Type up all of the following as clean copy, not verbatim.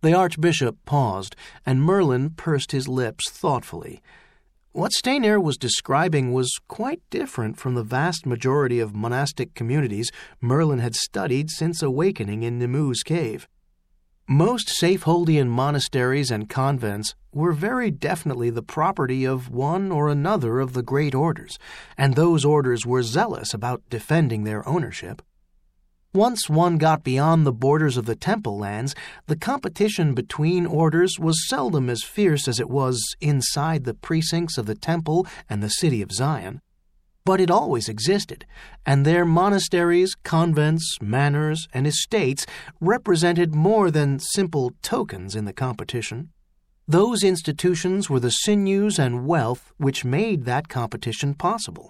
The Archbishop paused, and Merlin pursed his lips thoughtfully. What Steinert was describing was quite different from the vast majority of monastic communities Merlin had studied since awakening in Nemu's cave. Most Safeholdian monasteries and convents were very definitely the property of one or another of the great orders, and those orders were zealous about defending their ownership. Once one got beyond the borders of the temple lands, the competition between orders was seldom as fierce as it was inside the precincts of the temple and the city of Zion. But it always existed, and their monasteries, convents, manors, and estates represented more than simple tokens in the competition. Those institutions were the sinews and wealth which made that competition possible.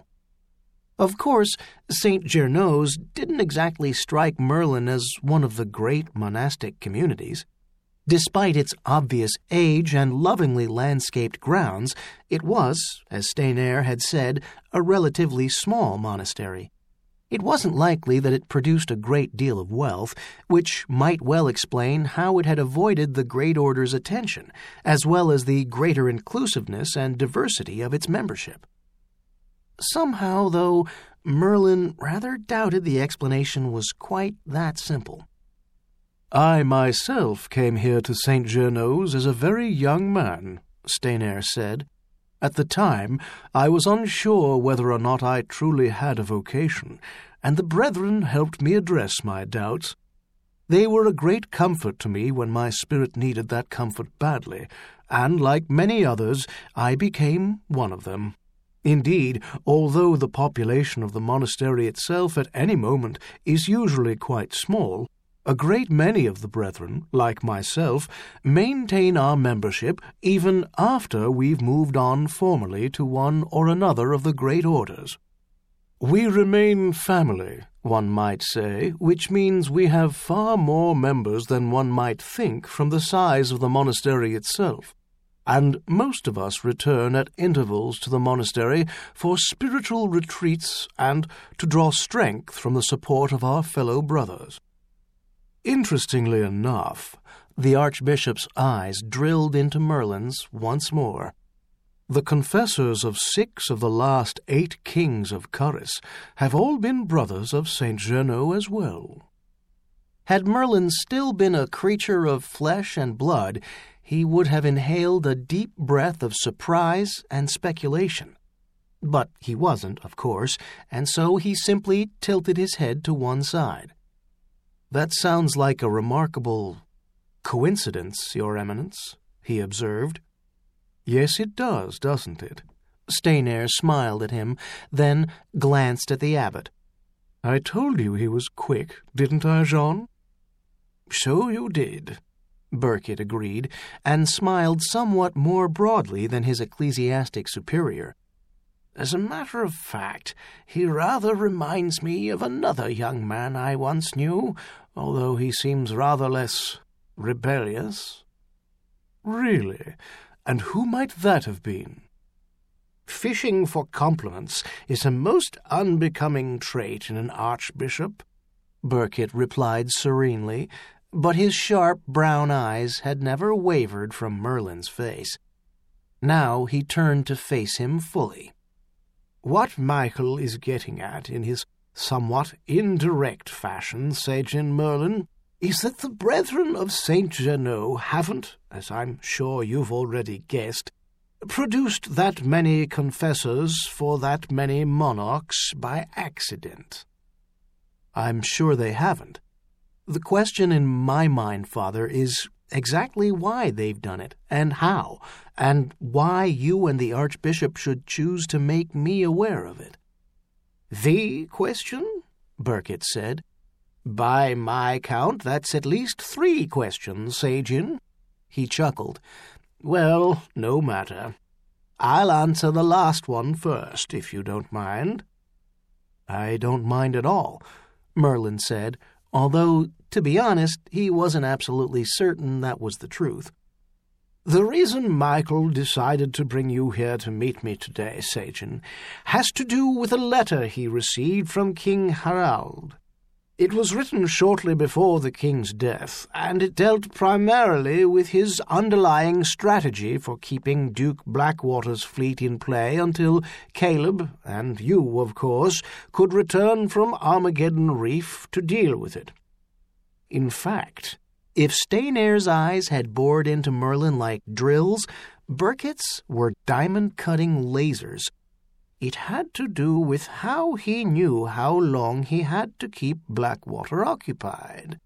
Of course, St. Gernos didn't exactly strike Merlin as one of the great monastic communities. Despite its obvious age and lovingly landscaped grounds, it was, as Steinert had said, a relatively small monastery. It wasn't likely that it produced a great deal of wealth, which might well explain how it had avoided the Great Order's attention, as well as the greater inclusiveness and diversity of its membership. Somehow, though, Merlin rather doubted the explanation was quite that simple. "I myself came here to St. Gernos as a very young man," Steinert said. "At the time, I was unsure whether or not I truly had a vocation, and the brethren helped me address my doubts. They were a great comfort to me when my spirit needed that comfort badly, and, like many others, I became one of them. Indeed, although the population of the monastery itself at any moment is usually quite small, a great many of the brethren, like myself, maintain our membership even after we've moved on formally to one or another of the great orders. We remain family, one might say, which means we have far more members than one might think from the size of the monastery itself. And most of us return at intervals to the monastery for spiritual retreats and to draw strength from the support of our fellow brothers." Interestingly enough, the Archbishop's eyes drilled into Merlin's once more. The confessors of 6 of the last 8 kings of Caris have all been brothers of St. Gernos as well. Had Merlin still been a creature of flesh and blood, he would have inhaled a deep breath of surprise and speculation. But he wasn't, of course, and so he simply tilted his head to one side. "That sounds like a remarkable coincidence, Your Eminence," he observed. "Yes, it does, doesn't it?" Steinert smiled at him, then glanced at the abbot. "I told you he was quick, didn't I, Jean?" "So you did," Burkitt agreed, and smiled somewhat more broadly than his ecclesiastic superior. "As a matter of fact, he rather reminds me of another young man I once knew, although he seems rather less rebellious." "Really? And who might that have been?" "Fishing for compliments is a most unbecoming trait in an archbishop," Burkitt replied serenely, but his sharp brown eyes had never wavered from Merlin's face. Now he turned to face him fully. "What Michael is getting at in his somewhat indirect fashion, Sagen Merlin, is that the brethren of St. Gernos haven't, as I'm sure you've already guessed, produced that many confessors for that many monarchs by accident." "I'm sure they haven't. The question in my mind, Father, is exactly why they've done it, and how, and why you and the Archbishop should choose to make me aware of it." "The question?" Burkitt said. "By my count, that's at least 3 questions, Sagen." He chuckled. "Well, no matter. I'll answer the last one first, if you don't mind." "I don't mind at all," Merlin said, although, to be honest, he wasn't absolutely certain that was the truth. "The reason Michael decided to bring you here to meet me today, Sagen, has to do with a letter he received from King Harald." It was written shortly before the king's death, and it dealt primarily with his underlying strategy for keeping Duke Blackwater's fleet in play until Caleb, and you, of course, could return from Armageddon Reef to deal with it. In fact, if Staynair's eyes had bored into Merlin like drills, Burkitt's were diamond-cutting lasers. It had to do with how he knew how long he had to keep Blackwater occupied.